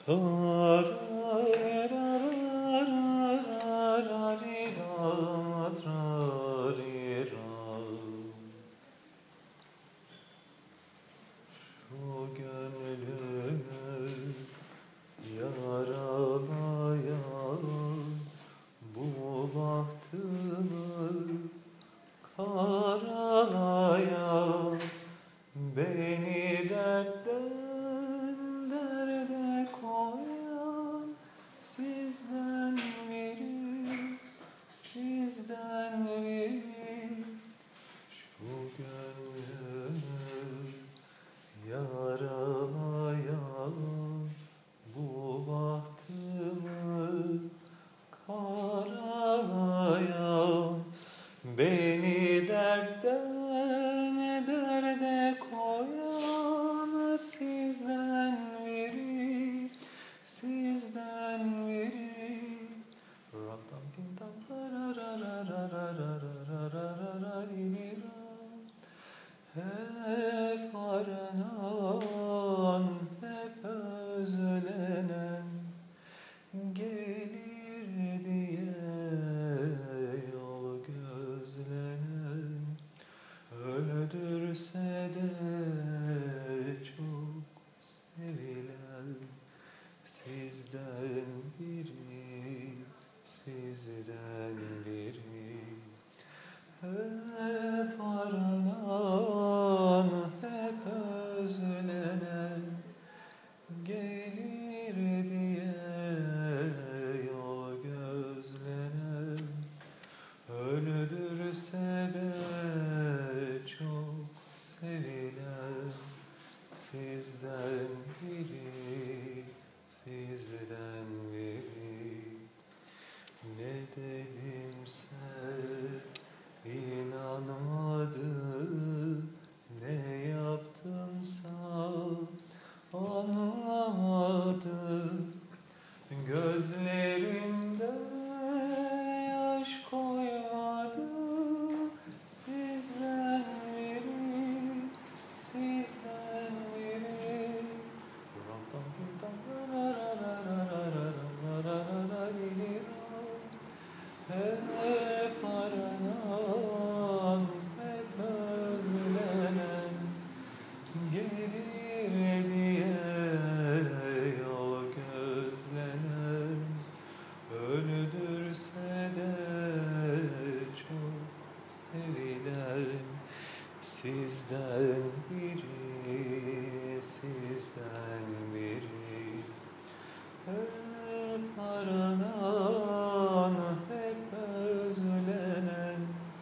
Şu gönlümü yaralayan, bu bahtımı karalayan, beni dertten derde koyan, sizden biri, şu gönlümü yaralayan, bu bahtımı karalayan, beni dertten derde koyan, sizden biri. Ram kim tam hep aranan, hep özlenen, gelir diye yol gözlenen, öldürse de çok sevilen, sizden biri, hep aranan, hep özlenen, gelir diye yol gözlenen, öldürse de çok sevilen, sizden biri. Ne dedimse inanmadı, ne yaptımsa anlamadı, gözlerimde yaş koymadı, sizden biri. Hep aranan, hep özlenen, gelir diye yol gözlenen, öldürse de çok sevilen, sizden biri. Hep aranan, hep özlenen,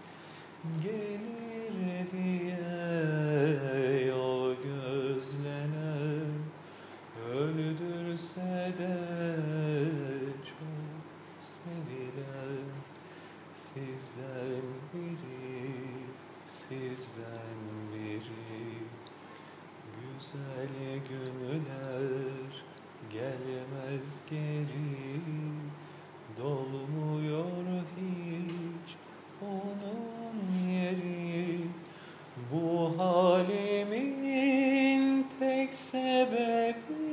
gelir diye yol gözlenen, öldürse de çok sevilen, sizden biri. Güzel günler gelmez geri, dolmuyor hiç onun yeri. Bu halimin tek sebebi